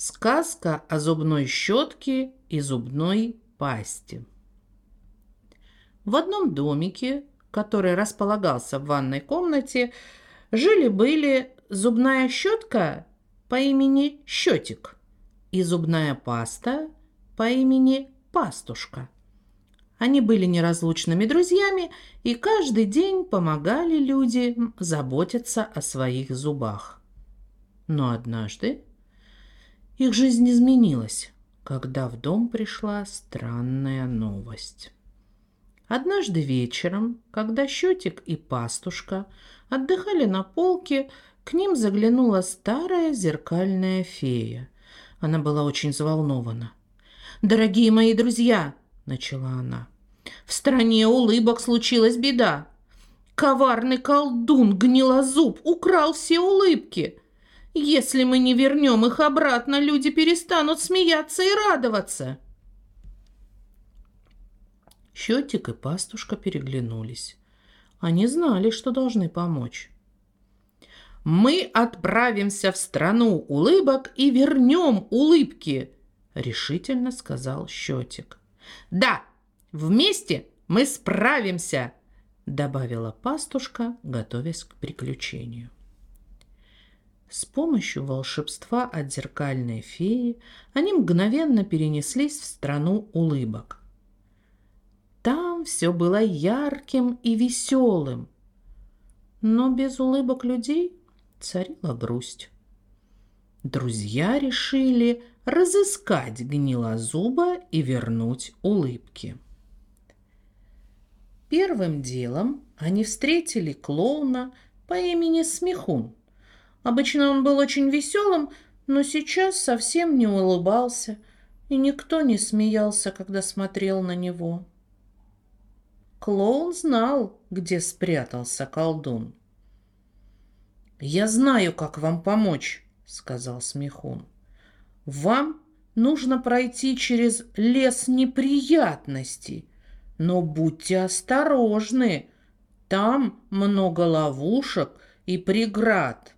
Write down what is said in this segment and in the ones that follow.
Сказка о зубной щетке и зубной пасте. В одном домике, который располагался в ванной комнате, жили-были зубная щетка по имени Щетик и зубная паста по имени Пастушка. Они были неразлучными друзьями и каждый день помогали людям заботиться о своих зубах. Но однажды их жизнь изменилась, когда в дом пришла странная новость. Однажды вечером, когда Щетик и Пастушка отдыхали на полке, к ним заглянула старая зеркальная фея. Она была очень взволнована. «Дорогие мои друзья!» — начала она. «В стране улыбок случилась беда. Коварный колдун Гнилозуб украл все улыбки. Если мы не вернем их обратно, люди перестанут смеяться и радоваться». Щетик и Пастушка переглянулись. Они знали, что должны помочь. «Мы отправимся в страну улыбок и вернем улыбки», — решительно сказал Щетик. «Да, вместе мы справимся», — добавила Пастушка, готовясь к приключению. С помощью волшебства от зеркальной феи они мгновенно перенеслись в страну улыбок. Там все было ярким и веселым, но без улыбок людей царила грусть. Друзья решили разыскать Гнилозуба и вернуть улыбки. Первым делом они встретили клоуна по имени Смехун. Обычно он был очень веселым, но сейчас совсем не улыбался, и никто не смеялся, когда смотрел на него. Клоун знал, где спрятался колдун. «Я знаю, как вам помочь», — сказал Смехун. «Вам нужно пройти через лес неприятностей, но будьте осторожны, там много ловушек и преград».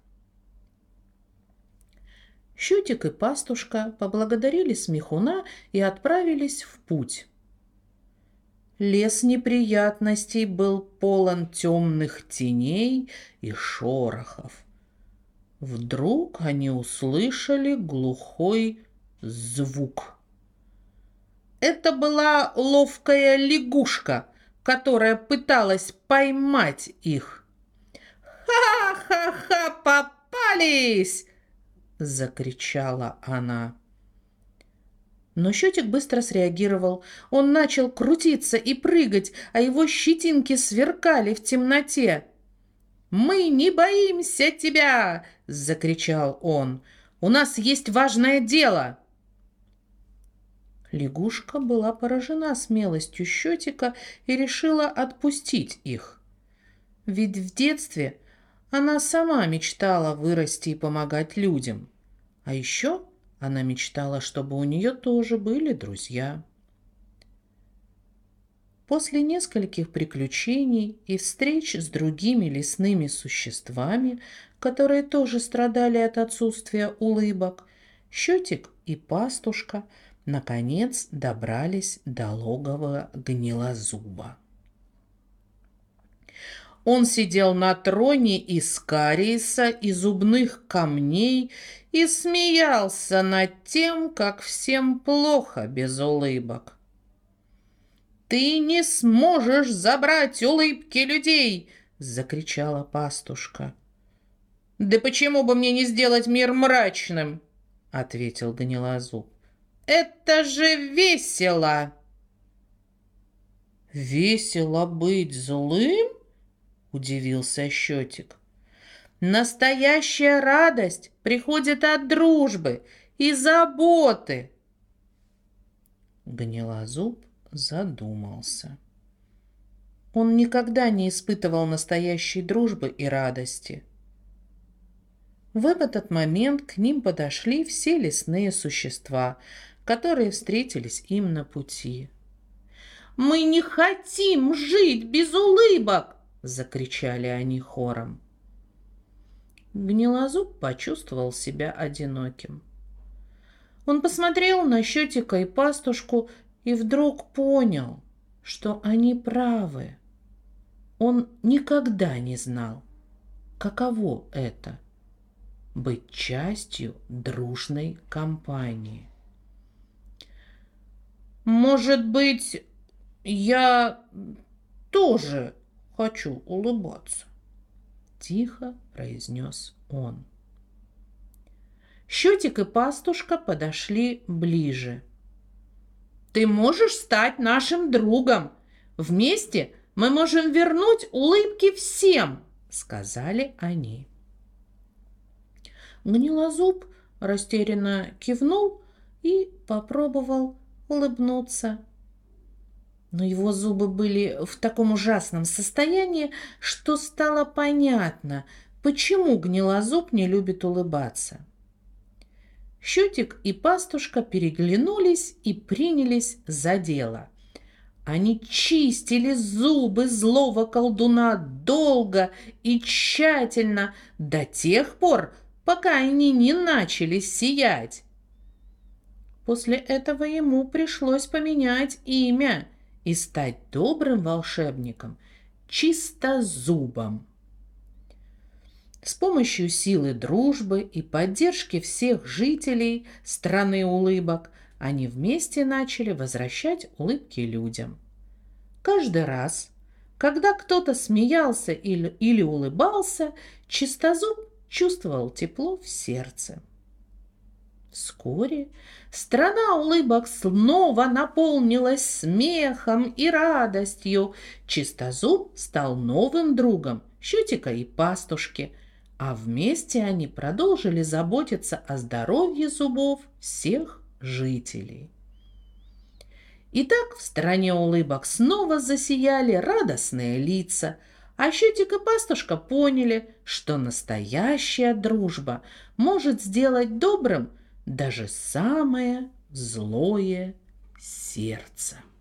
Щетик и Пастушка поблагодарили Смехуна и отправились в путь. Лес неприятностей был полон темных теней и шорохов. Вдруг они услышали глухой звук. Это была ловкая лягушка, которая пыталась поймать их. «Ха-ха-ха, попались!» — закричала она. Но Щетик быстро среагировал. Он начал крутиться и прыгать, а его щетинки сверкали в темноте. «Мы не боимся тебя!» — закричал он. «У нас есть важное дело!» Лягушка была поражена смелостью Щетика и решила отпустить их. Ведь в детстве она сама мечтала вырасти и помогать людям. А еще она мечтала, чтобы у нее тоже были друзья. После нескольких приключений и встреч с другими лесными существами, которые тоже страдали от отсутствия улыбок, Щетик и Пастушка наконец добрались до логова Гнилозуба. Он сидел на троне из кариеса и зубных камней и смеялся над тем, как всем плохо без улыбок. «Ты не сможешь забрать улыбки людей!» — закричала Пастушка. «Да почему бы мне не сделать мир мрачным?» — ответил Гнилозуб. «Это же весело!» «Весело быть злым?» — удивился Щетик. «Настоящая радость приходит от дружбы и заботы!» Гнилозуб задумался. Он никогда не испытывал настоящей дружбы и радости. В этот момент к ним подошли все лесные существа, которые встретились им на пути. «Мы не хотим жить без улыбок!» — закричали они хором. Гнилозуб почувствовал себя одиноким. Он посмотрел на Щетика и Пастушку и вдруг понял, что они правы. Он никогда не знал, каково это — быть частью дружной компании. «Может быть, я тоже хочу улыбаться», — тихо произнес он. Щетик и Пастушка подошли ближе. «Ты можешь стать нашим другом. Вместе мы можем вернуть улыбки всем», — сказали они. Гнилозуб растерянно кивнул и попробовал улыбнуться. Но его зубы были в таком ужасном состоянии, что стало понятно, почему Гнилозуб не любит улыбаться. Щетик и Пастушка переглянулись и принялись за дело. Они чистили зубы злого колдуна долго и тщательно, до тех пор, пока они не начали сиять. После этого ему пришлось поменять имя и стать добрым волшебником Чистозубом. С помощью силы дружбы и поддержки всех жителей страны улыбок они вместе начали возвращать улыбки людям. Каждый раз, когда кто-то смеялся или улыбался, Чистозуб чувствовал тепло в сердце. Вскоре страна улыбок снова наполнилась смехом и радостью. Чистозуб стал новым другом Щетика и Пастушки, а вместе они продолжили заботиться о здоровье зубов всех жителей. Итак, в стране улыбок снова засияли радостные лица, а Щетик и Пастушка поняли, что настоящая дружба может сделать добрым даже самое злое сердце.